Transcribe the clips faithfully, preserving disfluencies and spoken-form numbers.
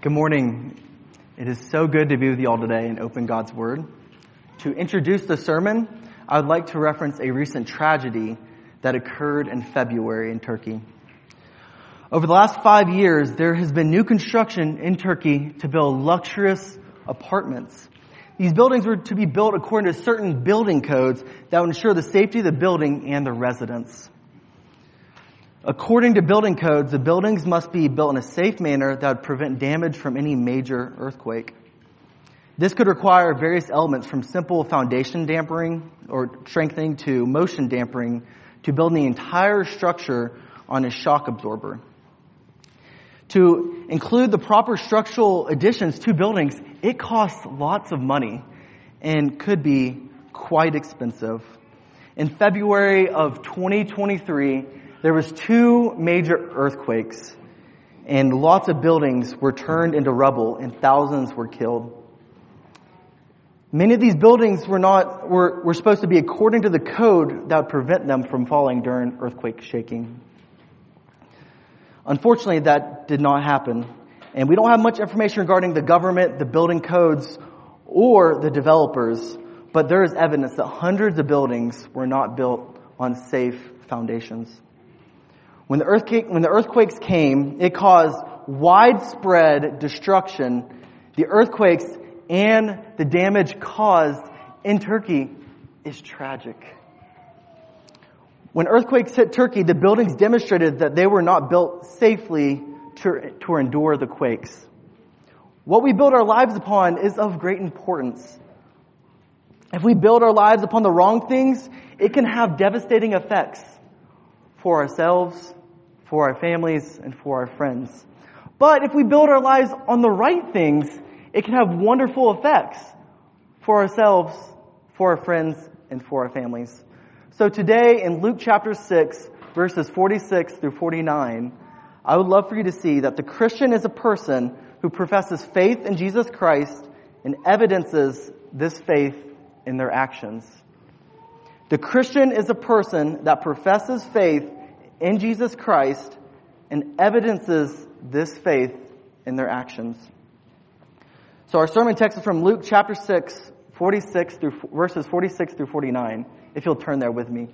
Good morning. It is so good to be with you all today and open God's Word. To introduce the sermon, I would like to reference a recent tragedy that occurred in February in Turkey. Over the last five years, there has been new construction in Turkey to build luxurious apartments. These buildings were to be built according to certain building codes that would ensure the safety of the building and the residents. According to building codes, the buildings must be built in a safe manner that would prevent damage from any major earthquake. This could require various elements from simple foundation dampering or strengthening to motion dampering to build the entire structure on a shock absorber. To include the proper structural additions to buildings, it costs lots of money and could be quite expensive. In February of twenty twenty-three, there was two major earthquakes, and lots of buildings were turned into rubble, and thousands were killed. Many of these buildings were not were, were supposed to be according to the code that would prevent them from falling during earthquake shaking. Unfortunately, that did not happen, and we don't have much information regarding the government, the building codes, or the developers, but there is evidence that hundreds of buildings were not built on safe foundations. When the earthquake, when the earthquakes came, it caused widespread destruction. The earthquakes and the damage caused in Turkey is tragic. When earthquakes hit Turkey, the buildings demonstrated that they were not built safely to, to endure the quakes. What we build our lives upon is of great importance. If we build our lives upon the wrong things, it can have devastating effects for ourselves, for our families, and for our friends. But if we build our lives on the right things, it can have wonderful effects for ourselves, for our friends, and for our families. So today in Luke chapter six, verses forty-six through forty-nine, I would love for you to see that the Christian is a person who professes faith in Jesus Christ and evidences this faith in their actions. The Christian is a person that professes faith in Jesus Christ and evidences this faith in their actions. So our sermon text is from Luke chapter six, forty-six through verses forty-six through forty-nine. If you'll turn there with me.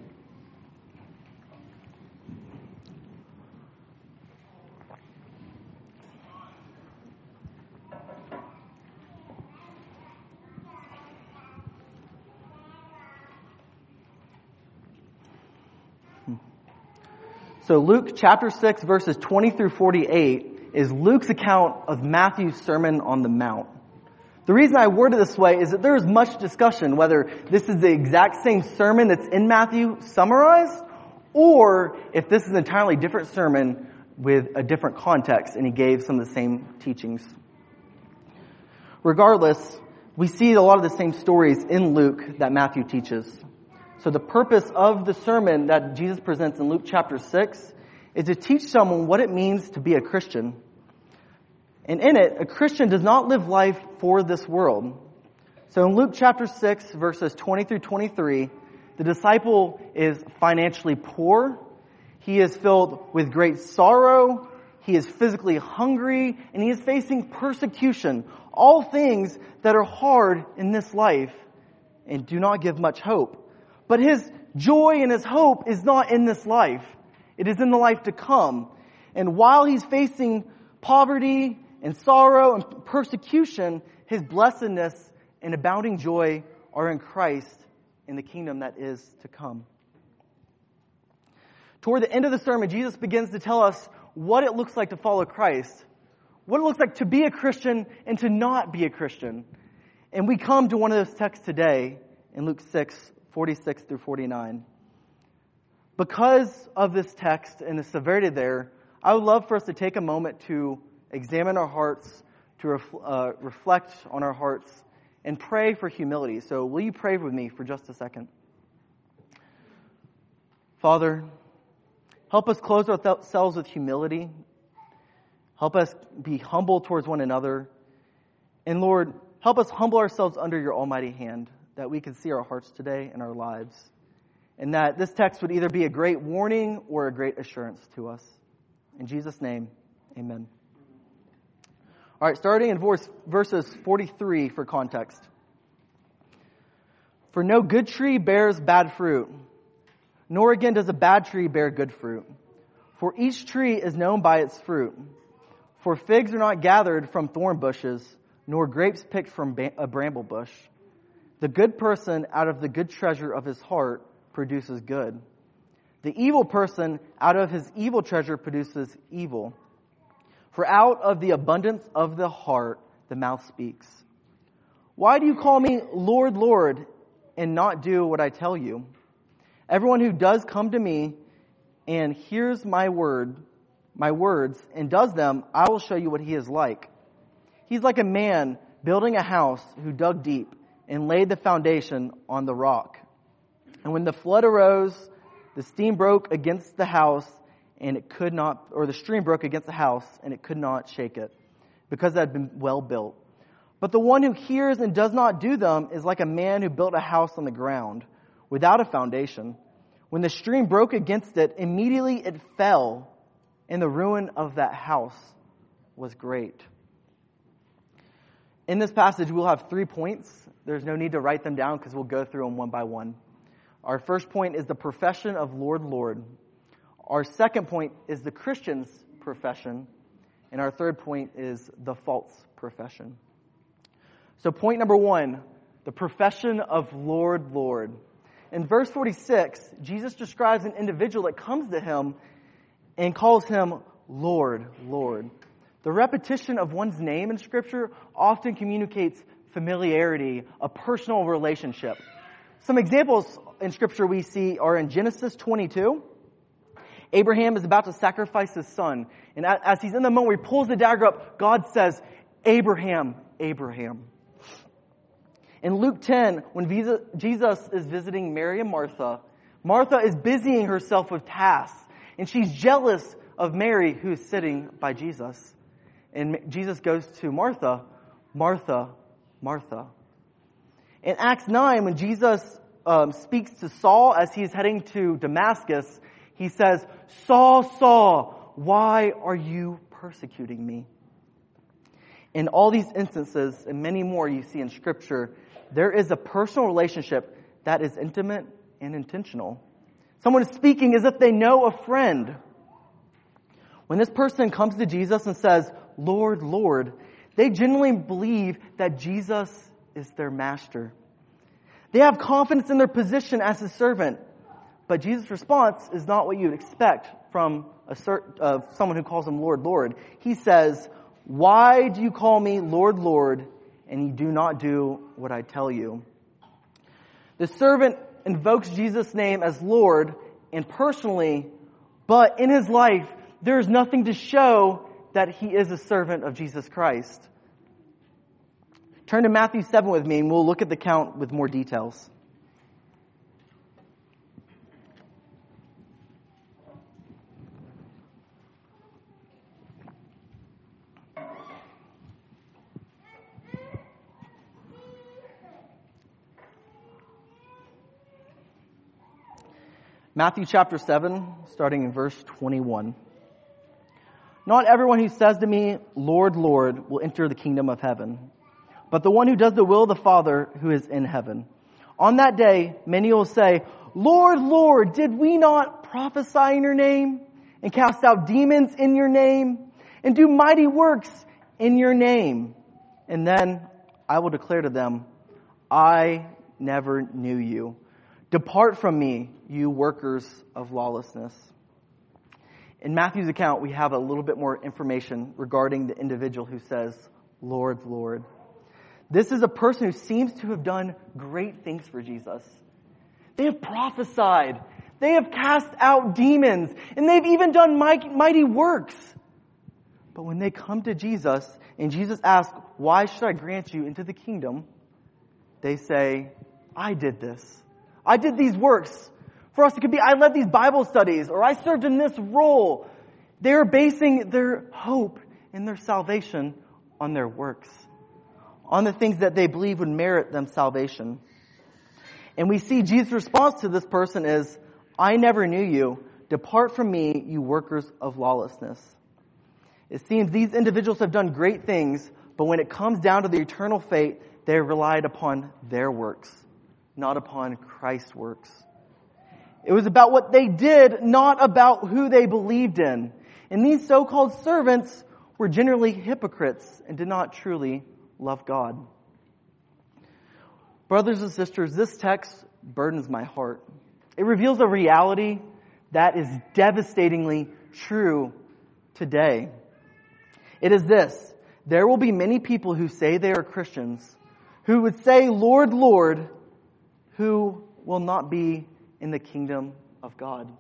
So Luke chapter six, verses twenty through forty-eight is Luke's account of Matthew's Sermon on the Mount. The reason I worded it this way is that there is much discussion whether this is the exact same sermon that's in Matthew summarized, or if this is an entirely different sermon with a different context and he gave some of the same teachings. Regardless, we see a lot of the same stories in Luke that Matthew teaches. So the purpose of the sermon that Jesus presents in Luke chapter six is to teach someone what it means to be a Christian. And in it, a Christian does not live life for this world. So in Luke chapter six, verses twenty through twenty-three, the disciple is financially poor. He is filled with great sorrow. He is physically hungry, and he is facing persecution. All things that are hard in this life and do not give much hope. But his joy and his hope is not in this life. It is in the life to come. And while he's facing poverty and sorrow and persecution, his blessedness and abounding joy are in Christ in the kingdom that is to come. Toward the end of the sermon, Jesus begins to tell us what it looks like to follow Christ, what it looks like to be a Christian and to not be a Christian. And we come to one of those texts today in Luke six, forty-six through forty-nine. Because of this text and the severity there, I would love for us to take a moment to examine our hearts, to ref, uh, reflect on our hearts, and pray for humility. So will you pray with me for just a second? Father, help us clothe ourselves with humility. Help us be humble towards one another. And Lord, help us humble ourselves under your almighty hand, that we can see our hearts today and our lives. And that this text would either be a great warning or a great assurance to us. In Jesus' name, amen. All right, starting in verse, verses forty-three for context. For no good tree bears bad fruit, nor again does a bad tree bear good fruit. For each tree is known by its fruit. For figs are not gathered from thorn bushes, nor grapes picked from a bramble bush. The good person out of the good treasure of his heart produces good. The evil person out of his evil treasure produces evil. For out of the abundance of the heart, the mouth speaks. Why do you call me Lord, Lord, and not do what I tell you? Everyone who does come to me and hears my word, my words, and does them, I will show you what he is like. He's like a man building a house who dug deep and laid the foundation on the rock. And when the flood arose, the steam broke against the house, and it could not, or the stream broke against the house, and it could not shake it, because it had been well built. But the one who hears and does not do them is like a man who built a house on the ground, without a foundation. When the stream broke against it, immediately it fell, and the ruin of that house was great. In this passage, we'll have three points. There's no need to write them down because we'll go through them one by one. Our first point is the profession of Lord, Lord. Our second point is the Christian's profession. And our third point is the false profession. So point number one, the profession of Lord, Lord. In verse forty-six, Jesus describes an individual that comes to him and calls him Lord, Lord. The repetition of one's name in Scripture often communicates familiarity, a personal relationship. Some examples in Scripture we see are in Genesis twenty-two. Abraham is about to sacrifice his son. And as he's in the moment where he pulls the dagger up, God says, Abraham, Abraham. In Luke ten, when Jesus is visiting Mary and Martha, Martha is busying herself with tasks. And she's jealous of Mary who is sitting by Jesus. And Jesus goes to Martha, Martha, Martha. In Acts nine, when Jesus um, speaks to Saul as he's heading to Damascus, he says, Saul, Saul, why are you persecuting me? In all these instances, and many more you see in Scripture, there is a personal relationship that is intimate and intentional. Someone is speaking as if they know a friend. When this person comes to Jesus and says, Lord, Lord, they genuinely believe that Jesus is their master. They have confidence in their position as his servant. But Jesus' response is not what you'd expect from a cert, uh, someone who calls him Lord, Lord. He says, why do you call me Lord, Lord, and you do not do what I tell you? The servant invokes Jesus' name as Lord and personally, but in his life, there is nothing to show that he is a servant of Jesus Christ. Turn to Matthew seven with me and we'll look at the count with more details. Matthew chapter seven, starting in verse twenty-one. Not everyone who says to me, Lord, Lord, will enter the kingdom of heaven, but the one who does the will of the Father who is in heaven. On that day, many will say, Lord, Lord, did we not prophesy in your name, and cast out demons in your name, and do mighty works in your name? And then I will declare to them, I never knew you. Depart from me, you workers of lawlessness. In Matthew's account, we have a little bit more information regarding the individual who says, Lord, Lord. This is a person who seems to have done great things for Jesus. They have prophesied. They have cast out demons. And they've even done mighty works. But when they come to Jesus, and Jesus asks, why should I grant you into the kingdom? They say, I did this. I did these works. For us, it could be, I led these Bible studies, or I served in this role. They're basing their hope and their salvation on their works, on the things that they believe would merit them salvation. And we see Jesus' response to this person is, I never knew you. Depart from me, you workers of lawlessness. It seems these individuals have done great things, But when it comes down to the eternal fate, they relied upon their works, not upon Christ's works. It was about what they did, not about who they believed in. And these so-called servants were generally hypocrites and did not truly love God. Brothers and sisters, this text burdens my heart. It reveals a reality that is devastatingly true today. It is this: there will be many people who say they are Christians, who would say, "Lord, Lord," who will not be in the kingdom of God.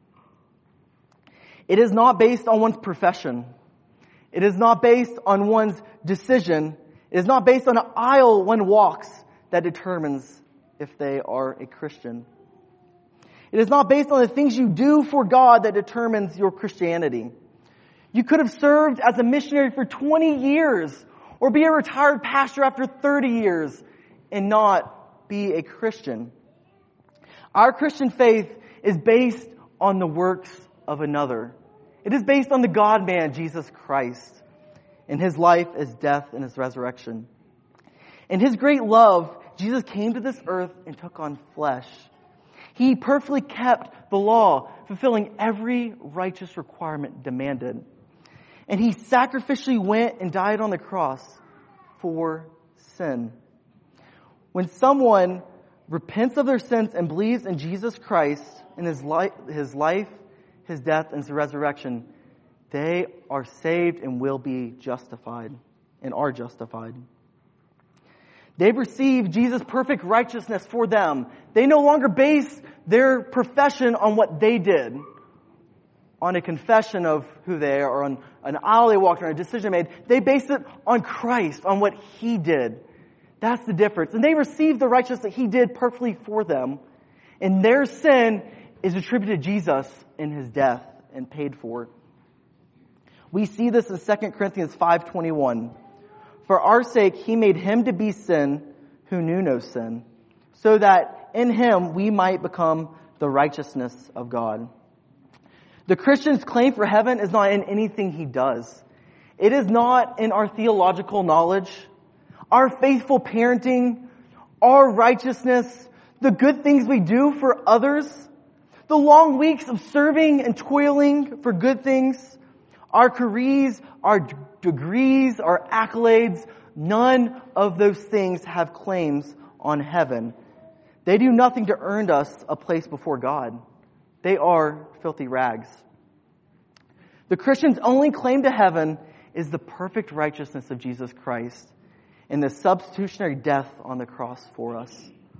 It is not based on one's profession. It is not based on one's decision. It is not based on an aisle one walks that determines if they are a Christian. It is not based on the things you do for God that determines your Christianity. You could have served as a missionary for twenty years or be a retired pastor after thirty years and not be a Christian. Our Christian faith is based on the works of another. It is based on the God-man, Jesus Christ, and His life, His death, and His resurrection. In His great love, Jesus came to this earth and took on flesh. He perfectly kept the law, fulfilling every righteous requirement demanded. And He sacrificially went and died on the cross for sin. When someone repents of their sins and believes in Jesus Christ and His life, His life, His death, and His resurrection, they are saved and will be justified and are justified. They've received Jesus' perfect righteousness for them. They no longer base their profession on what they did, on a confession of who they are, or on an aisle they walked, or a decision made. They base it on Christ, on what He did. That's the difference. And they received the righteousness that He did perfectly for them. And their sin is attributed to Jesus in His death and paid for. We see this in Second Corinthians five twenty-one. For our sake, He made Him to be sin who knew no sin, so that in Him we might become the righteousness of God. The Christian's claim for heaven is not in anything he does. It is not in our theological knowledge, our faithful parenting, our righteousness, the good things we do for others, the long weeks of serving and toiling for good things, our careers, our d- degrees, our accolades. None of those things have claims on heaven. They do nothing to earn us a place before God. They are filthy rags. The Christian's only claim to heaven is the perfect righteousness of Jesus Christ and the substitutionary death on the cross for us.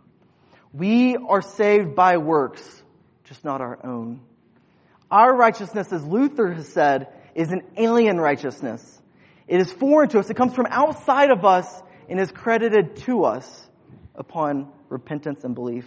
We are saved by works, just not our own. Our righteousness, as Luther has said, is an alien righteousness. It is foreign to us. It comes from outside of us and is credited to us upon repentance and belief.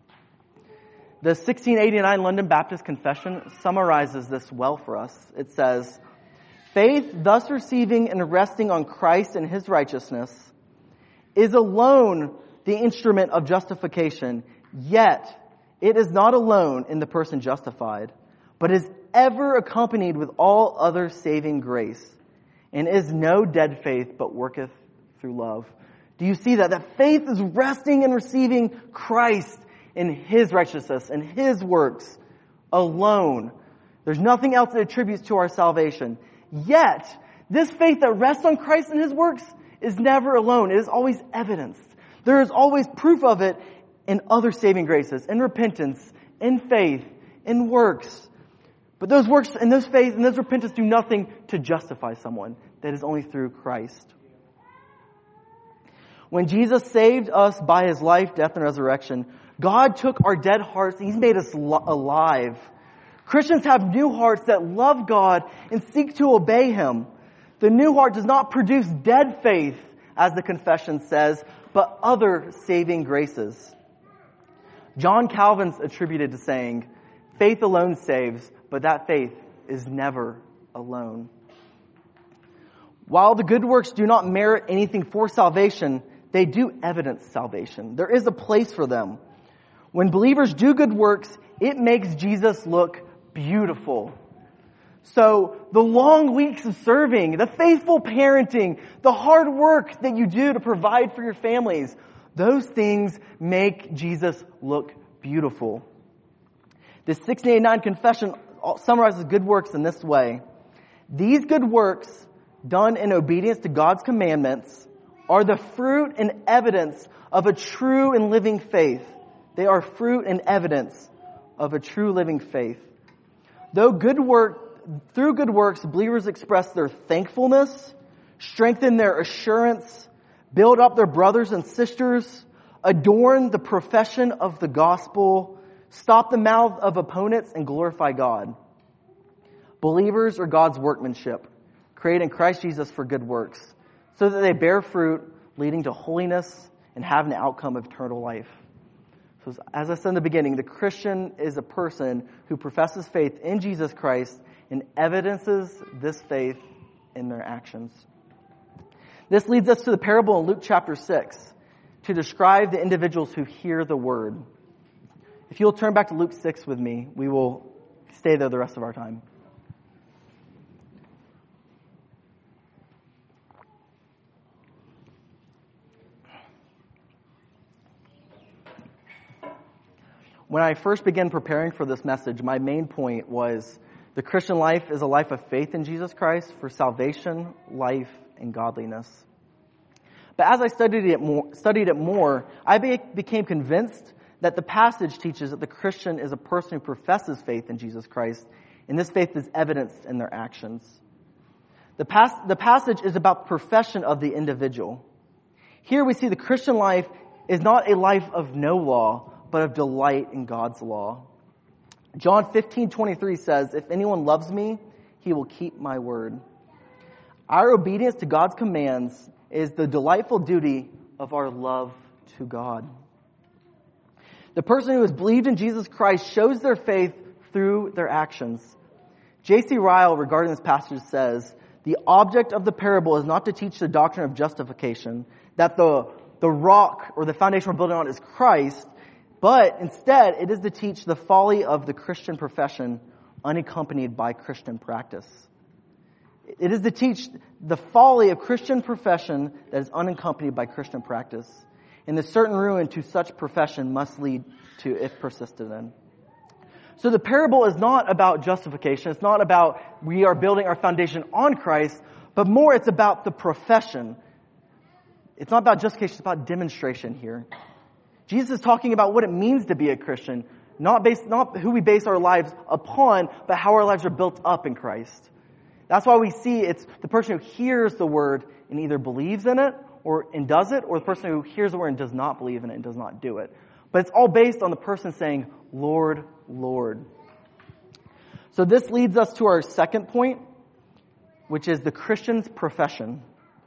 The sixteen eighty-nine London Baptist Confession summarizes this well for us. It says, "Faith, thus receiving and resting on Christ and His righteousness, is alone the instrument of justification, yet it is not alone in the person justified, but is ever accompanied with all other saving grace, and is no dead faith, but worketh through love." Do you see that? That faith is resting and receiving Christ in His righteousness and His works alone. There's nothing else that attributes to our salvation. Yet, this faith that rests on Christ and His works is never alone. It is always evidenced. There is always proof of it in other saving graces, in repentance, in faith, in works. But those works and those faith and those repentance do nothing to justify someone. That is only through Christ. When Jesus saved us by His life, death, and resurrection, God took our dead hearts and He's made us alive. Christians have new hearts that love God and seek to obey Him. The new heart does not produce dead faith, as the confession says, but other saving graces. John Calvin's attributed to saying, "Faith alone saves, but that faith is never alone." While the good works do not merit anything for salvation, they do evidence salvation. There is a place for them. When believers do good works, it makes Jesus look beautiful. So the long weeks of serving, the faithful parenting, the hard work that you do to provide for your families, those things make Jesus look beautiful. The sixteen eighty-nine Confession summarizes good works in this way. These good works, done in obedience to God's commandments, are the fruit and evidence of a true and living faith. They are fruit and evidence of a true living faith. Though good work, through good works, believers express their thankfulness, strengthen their assurance, build up their brothers and sisters, adorn the profession of the gospel, stop the mouth of opponents, and glorify God. Believers are God's workmanship, created in Christ Jesus for good works, so that they bear fruit, leading to holiness and have an outcome of eternal life. So as I said in the beginning, the Christian is a person who professes faith in Jesus Christ and evidences this faith in their actions. This leads us to the parable in Luke chapter six to describe the individuals who hear the word. If you'll turn back to Luke six with me, we will stay there the rest of our time. When I first began preparing for this message, my main point was the Christian life is a life of faith in Jesus Christ for salvation, life, and godliness. But as I studied it more, studied it more, I be, became convinced that the passage teaches that the Christian is a person who professes faith in Jesus Christ, and this faith is evidenced in their actions. The, pas- the passage is about the profession of the individual. Here we see the Christian life is not a life of no law, but of delight in God's law. John fifteen twenty-three says, "If anyone loves me, he will keep my word." Our obedience to God's commands is the delightful duty of our love to God. The person who has believed in Jesus Christ shows their faith through their actions. J C Ryle, regarding this passage, says, "The object of the parable is not to teach the doctrine of justification, that the, the rock or the foundation we're building on is Christ, but instead it is to teach the folly of the Christian profession unaccompanied by Christian practice." It is to teach the folly of Christian profession that is unaccompanied by Christian practice. And the certain ruin to such profession must lead to if persisted in. So the parable is not about justification. It's not about we are building our foundation on Christ, but more it's about the profession. It's not about justification, it's about demonstration here. Jesus is talking about what it means to be a Christian, not based, not who we base our lives upon, but how our lives are built up in Christ. That's why we see it's the person who hears the word and either believes in it or and does it, or the person who hears the word and does not believe in it and does not do it. But it's all based on the person saying, "Lord, Lord." So this leads us to our second point, which is the Christian's profession.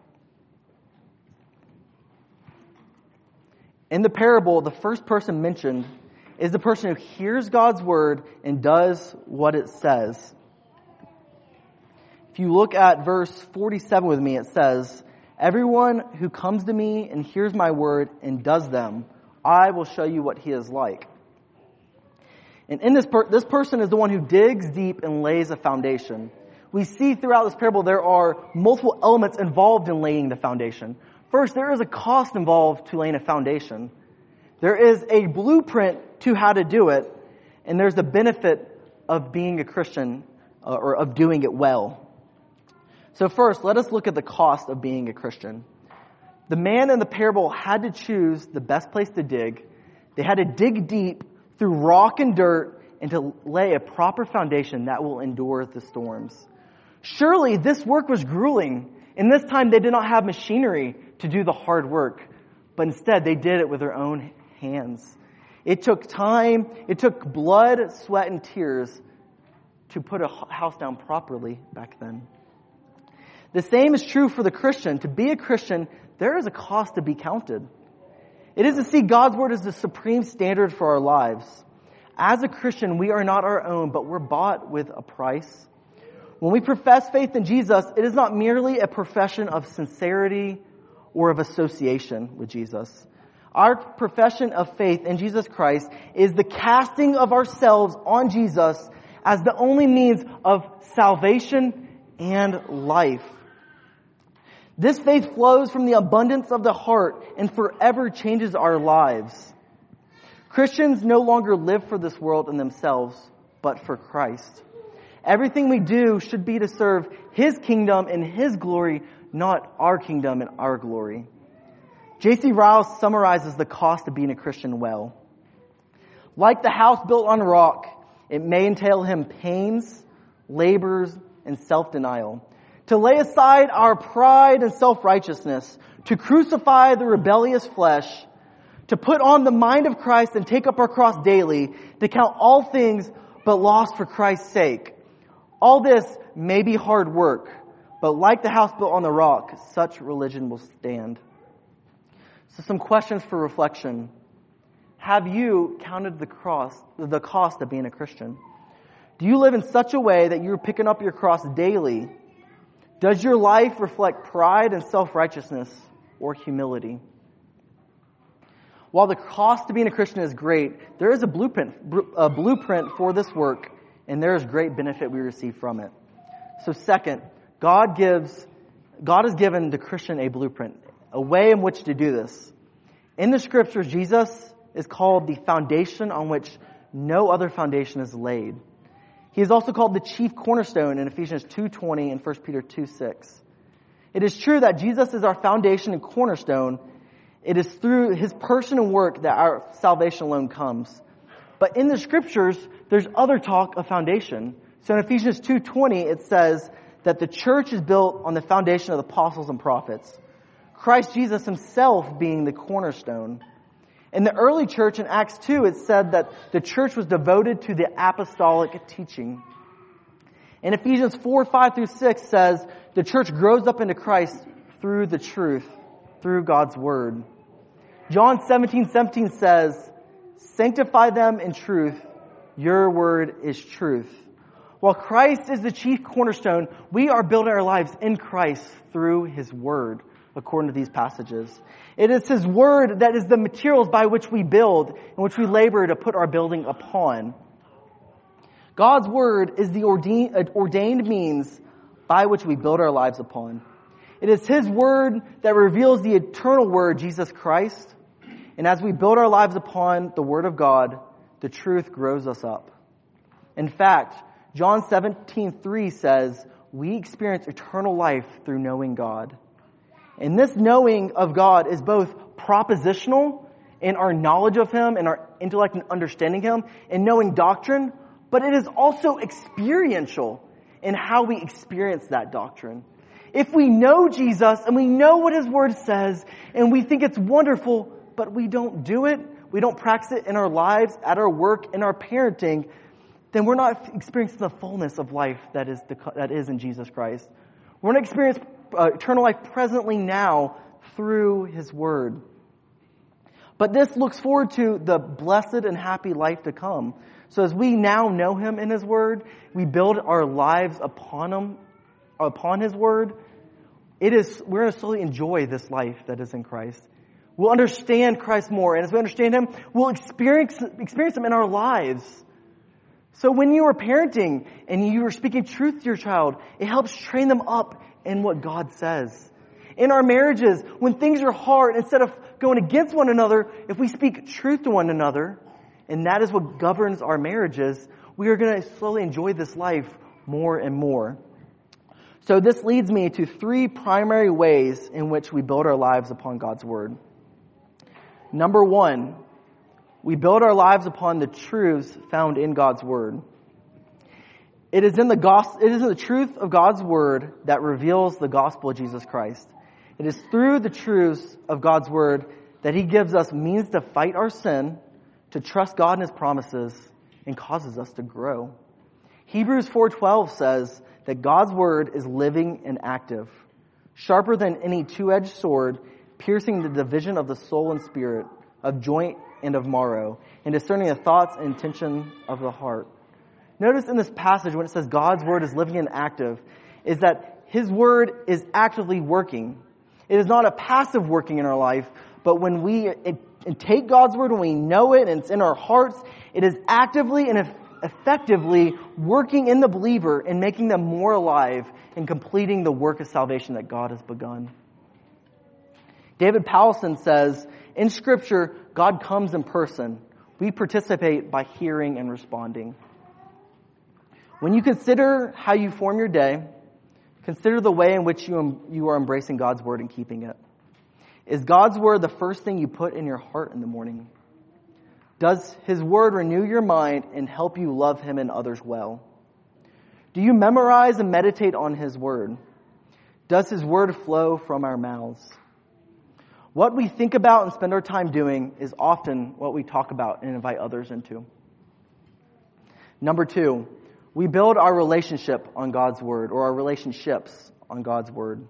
In the parable, the first person mentioned is the person who hears God's word and does what it says. If you look at verse forty-seven with me, it says, "Everyone who comes to me and hears my word and does them, I will show you what he is like." And in this per- this person is the one who digs deep and lays a foundation. We see throughout this parable there are multiple elements involved in laying the foundation. First, there is a cost involved to laying a foundation. There is a blueprint to how to do it, and there's the benefit of being a Christian uh, or of doing it well. So first, let us look at the cost of being a Christian. The man in the parable had to choose the best place to dig. They had to dig deep through rock and dirt and to lay a proper foundation that will endure the storms. Surely this work was grueling. And this time they did not have machinery to do the hard work, but instead they did it with their own hands. It took time, it took blood, sweat, and tears to put a house down properly back then. The same is true for the Christian. To be a Christian, there is a cost to be counted. It is to see God's word as the supreme standard for our lives. As a Christian, we are not our own, but we're bought with a price. When we profess faith in Jesus, it is not merely a profession of sincerity or of association with Jesus. Our profession of faith in Jesus Christ is the casting of ourselves on Jesus as the only means of salvation and life. This faith flows from the abundance of the heart and forever changes our lives. Christians no longer live for this world and themselves, but for Christ. Everything we do should be to serve His kingdom and His glory, not our kingdom and our glory. J C Ryle summarizes the cost of being a Christian well. Like the house built on rock, it may entail him pains, labors, and self-denial. To lay aside our pride and self-righteousness, to crucify the rebellious flesh, to put on the mind of Christ and take up our cross daily, to count all things but lost for Christ's sake. All this may be hard work, but like the house built on the rock, such religion will stand. So some questions for reflection. Have you counted the cross, the cost of being a Christian? Do you live in such a way that you're picking up your cross daily? Does your life reflect pride and self-righteousness or humility? While the cost of being a Christian is great, there is a blueprint, a blueprint for this work, and there is great benefit we receive from it. So second, God gives, God has given the Christian a blueprint, a way in which to do this. In the scriptures, Jesus is called the foundation on which no other foundation is laid. He is also called the chief cornerstone in Ephesians two twenty and First Peter two six. It is true that Jesus is our foundation and cornerstone. It is through His person and work that our salvation alone comes. But in the scriptures, there's other talk of foundation. So in Ephesians two twenty, it says that the church is built on the foundation of the apostles and prophets, Christ Jesus Himself being the cornerstone. In the early church in Acts two, it said that the church was devoted to the apostolic teaching. In Ephesians four, five through six says the church grows up into Christ through the truth, through God's word. John seventeen, seventeen says, sanctify them in truth, your word is truth. While Christ is the chief cornerstone, we are building our lives in Christ through His word, according to these passages. It is His word that is the materials by which we build and which we labor to put our building upon. God's word is the ordained, ordained means by which we build our lives upon. It is His word that reveals the eternal word, Jesus Christ. And as we build our lives upon the word of God, the truth grows us up. In fact, John seventeen three says, we experience eternal life through knowing God. And this knowing of God is both propositional in our knowledge of Him and our intellect and understanding Him and knowing doctrine, but it is also experiential in how we experience that doctrine. If we know Jesus and we know what His word says and we think it's wonderful, but we don't do it, we don't practice it in our lives, at our work, in our parenting, then we're not experiencing the fullness of life that is the, that is in Jesus Christ. We're not experiencing uh, eternal life presently now through His word. But this looks forward to the blessed and happy life to come. So as we now know Him in His word, we build our lives upon Him, upon His word. It is, we're going to slowly enjoy this life that is in Christ. We'll understand Christ more. And as we understand Him, we'll experience, experience Him in our lives. So when you are parenting and you are speaking truth to your child, it helps train them up in what God says. In our marriages, when things are hard, instead of going against one another, if we speak truth to one another, and that is what governs our marriages, we are going to slowly enjoy this life more and more. So this leads me to three primary ways in which we build our lives upon God's word. Number one, we build our lives upon the truths found in God's word. It is in the gospel, it is in the truth of God's word that reveals the gospel of Jesus Christ. It is through the truths of God's word that He gives us means to fight our sin, to trust God and His promises, and causes us to grow. Hebrews four twelve says that God's word is living and active, sharper than any two-edged sword, piercing the division of the soul and spirit, of joint and of marrow, and discerning the thoughts and intention of the heart. Notice in this passage when it says God's word is living and active, is that His word is actively working. It is not a passive working in our life, but when we take God's word, when we know it and it's in our hearts, it is actively and effectively working in the believer and making them more alive and completing the work of salvation that God has begun. David Powlison says, in Scripture, God comes in person. We participate by hearing and responding. When you consider how you form your day, consider the way in which you, you are embracing God's Word and keeping it. Is God's Word the first thing you put in your heart in the morning? Does His Word renew your mind and help you love Him and others well? Do you memorize and meditate on His Word? Does His Word flow from our mouths? What we think about and spend our time doing is often what we talk about and invite others into. Number two, we build our relationship on God's Word, or our relationships on God's Word.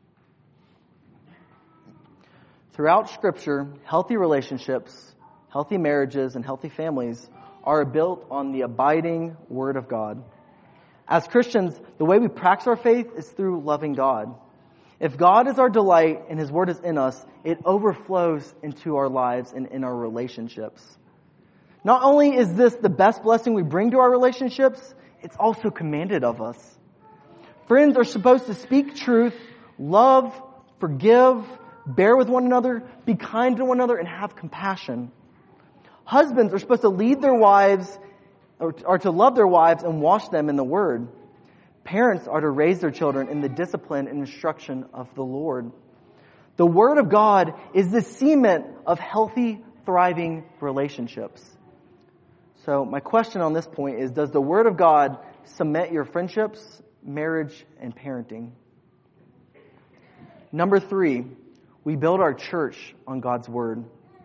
Throughout Scripture, healthy relationships, healthy marriages, and healthy families are built on the abiding Word of God. As Christians, the way we practice our faith is through loving God. If God is our delight and His Word is in us, it overflows into our lives and in our relationships. Not only is this the best blessing we bring to our relationships, it's also commanded of us. Friends are supposed to speak truth, love, forgive, bear with one another, be kind to one another, and have compassion. Husbands are supposed to lead their wives, or, or to love their wives and wash them in the Word. Parents are to raise their children in the discipline and instruction of the Lord. The Word of God is the cement of healthy, thriving relationships. So my question on this point is, does the Word of God cement your friendships, marriage, and parenting? Number three, we build our church on God's Word.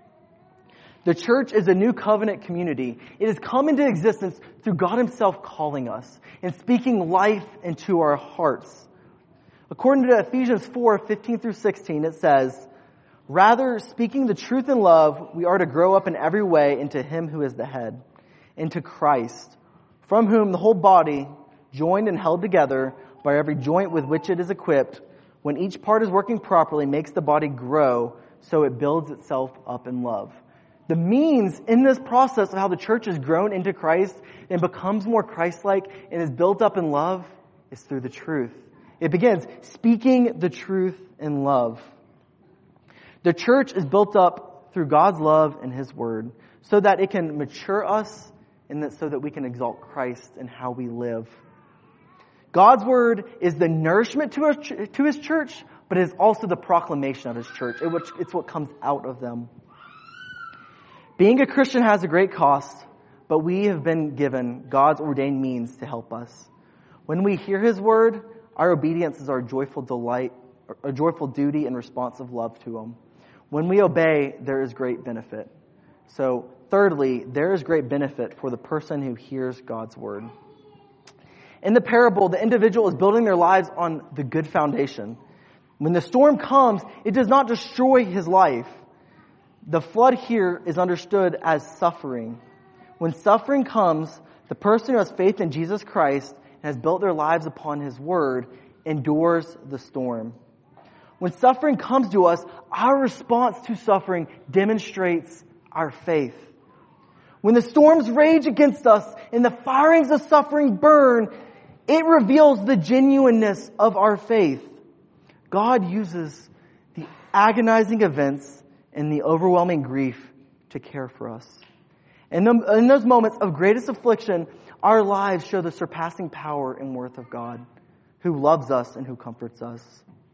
The church is a new covenant community. It has come into existence through God Himself calling us and speaking life into our hearts. According to Ephesians four, fifteen through sixteen, it says, "Rather, speaking the truth in love, we are to grow up in every way into Him who is the head, into Christ, from whom the whole body, joined and held together by every joint with which it is equipped, when each part is working properly, makes the body grow so it builds itself up in love." The means in this process of how the church is grown into Christ and becomes more Christ-like and is built up in love is through the truth. It begins speaking the truth in love. The church is built up through God's love and His Word so that it can mature us and that so that we can exalt Christ in how we live. God's Word is the nourishment to, our, to His church, but it is also the proclamation of His church. It, it's what comes out of them. Being a Christian has a great cost, but we have been given God's ordained means to help us. When we hear His Word, our obedience is our joyful delight, a joyful duty and responsive love to Him. When we obey, there is great benefit. So, thirdly, there is great benefit for the person who hears God's Word. In the parable, the individual is building their lives on the good foundation. When the storm comes, it does not destroy his life. The flood here is understood as suffering. When suffering comes, the person who has faith in Jesus Christ and has built their lives upon His Word endures the storm. When suffering comes to us, our response to suffering demonstrates our faith. When the storms rage against us and the firings of suffering burn, it reveals the genuineness of our faith. God uses the agonizing events and the overwhelming grief to care for us. And in those moments of greatest affliction, our lives show the surpassing power and worth of God, who loves us and who comforts us.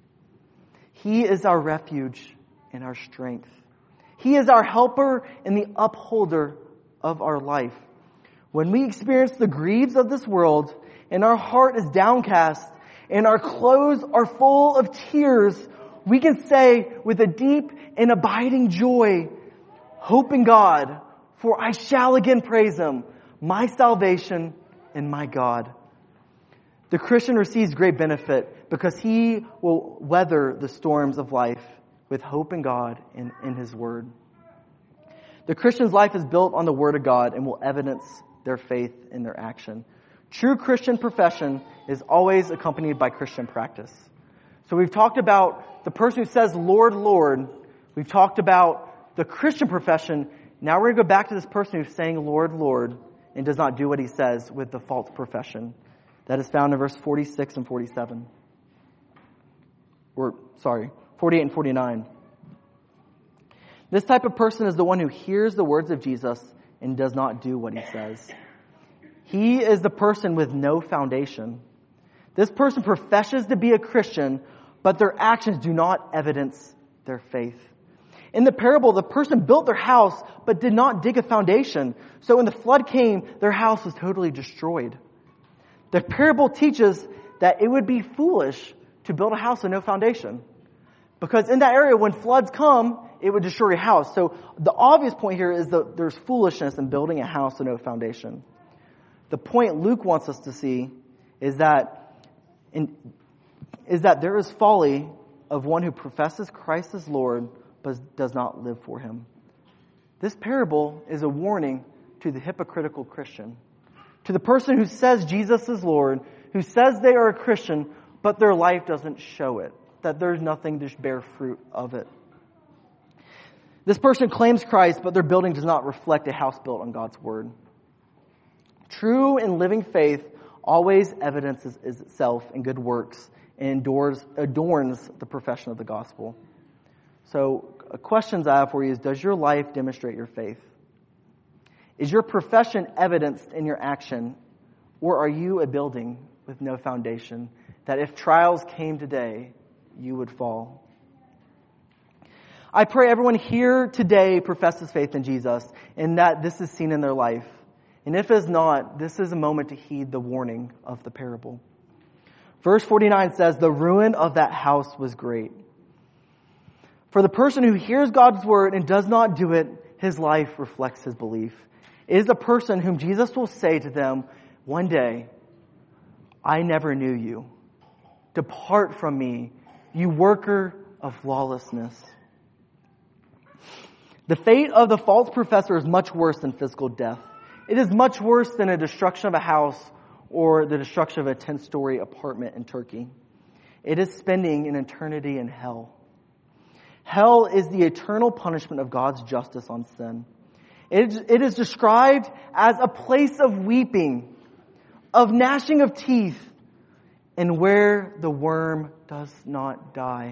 He is our refuge and our strength. He is our helper and the upholder of our life. When we experience the griefs of this world and our heart is downcast and our clothes are full of tears, we can say with a deep and abiding joy, "Hope in God, for I shall again praise Him, my salvation and my God." The Christian receives great benefit because he will weather the storms of life with hope in God and in His Word. The Christian's life is built on the Word of God and will evidence their faith in their action. True Christian profession is always accompanied by Christian practice. So we've talked about the person who says, "Lord, Lord." We've talked about the Christian profession. Now we're going to go back to this person who's saying, "Lord, Lord," and does not do what he says with the false profession. That is found in verse forty-six and forty-seven. Or, sorry, forty-eight and forty-nine. This type of person is the one who hears the words of Jesus and does not do what he says. He is the person with no foundation. This person professes to be a Christian, but their actions do not evidence their faith. In the parable, the person built their house, but did not dig a foundation. So when the flood came, their house was totally destroyed. The parable teaches that it would be foolish to build a house with no foundation. Because in that area, when floods come, it would destroy your house. So the obvious point here is that there's foolishness in building a house with no foundation. The point Luke wants us to see is that in, is that there is folly of one who professes Christ as Lord, but does not live for him. This parable is a warning to the hypocritical Christian, to the person who says Jesus is Lord, who says they are a Christian, but their life doesn't show it, that there's nothing to bear fruit of it. This person claims Christ, but their building does not reflect a house built on God's word. True and living faith always evidences itself in good works and endures, adorns the profession of the gospel. So, questions I have for you is, does your life demonstrate your faith? Is your profession evidenced in your action? Or are you a building with no foundation that if trials came today, you would fall? I pray everyone here today professes faith in Jesus and that this is seen in their life. And if it's not, this is a moment to heed the warning of the parable. Verse forty-nine says, the ruin of that house was great. For the person who hears God's word and does not do it, his life reflects his belief. It is a person whom Jesus will say to them one day, I never knew you. Depart from me, you worker of lawlessness. The fate of the false professor is much worse than physical death. It is much worse than a destruction of a house or the destruction of a ten-story apartment in Turkey. It is spending an eternity in hell. Hell is the eternal punishment of God's justice on sin. It is described as a place of weeping, of gnashing of teeth, and where the worm does not die.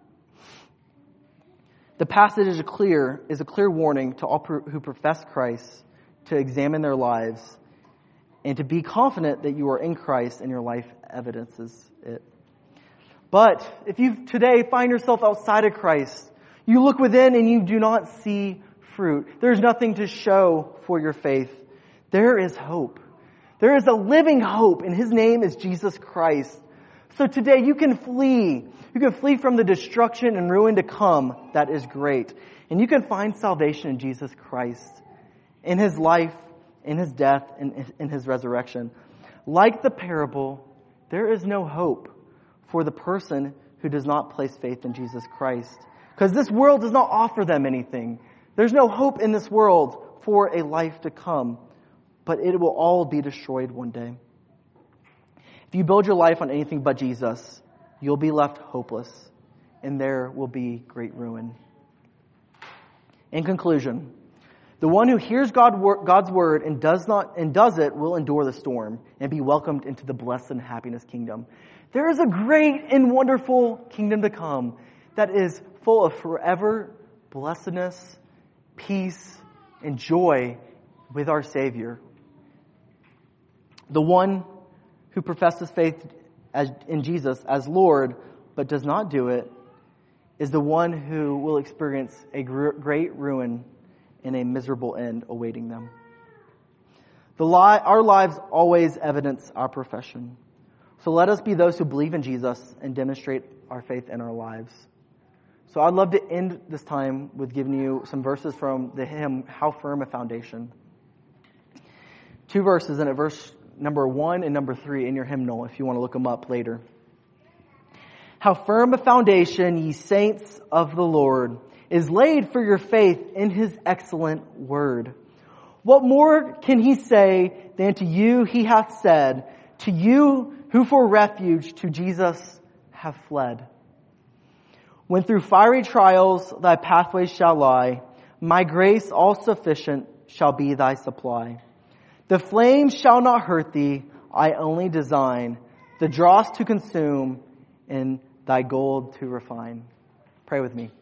The passage is a clear, is a clear warning to all who profess Christ to examine their lives and to be confident that you are in Christ and your life evidences it. But if you today find yourself outside of Christ, you look within and you do not see fruit. There's nothing to show for your faith. There is hope. There is a living hope, and His name is Jesus Christ. So today you can flee. You can flee from the destruction and ruin to come that is great. And you can find salvation in Jesus Christ, in His life, in His death, and in His resurrection. Like the parable, there is no hope for the person who does not place faith in Jesus Christ. Because this world does not offer them anything. There's no hope in this world for a life to come. But it will all be destroyed one day. If you build your life on anything but Jesus, you'll be left hopeless. And there will be great ruin. In conclusion, the one who hears God, God's word and does not and does it will endure the storm and be welcomed into the blessed and happiness kingdom. There is a great and wonderful kingdom to come that is full of forever blessedness, peace, and joy with our Savior. The one who professes faith as, in Jesus as Lord, but does not do it, is the one who will experience a gr- great ruin and a miserable end awaiting them. The li- our lives always evidence our profession. So let us be those who believe in Jesus and demonstrate our faith in our lives. So I'd love to end this time with giving you some verses from the hymn, How Firm a Foundation. Two verses in it, verse number one and number three in your hymnal, if you want to look them up later. How firm a foundation, ye saints of the Lord, is laid for your faith in His excellent word. What more can He say than to you He hath said, to you who for refuge to Jesus have fled? When through fiery trials thy pathways shall lie, my grace all sufficient shall be thy supply. The flames shall not hurt thee. I only design the dross to consume and thy gold to refine. Pray with me.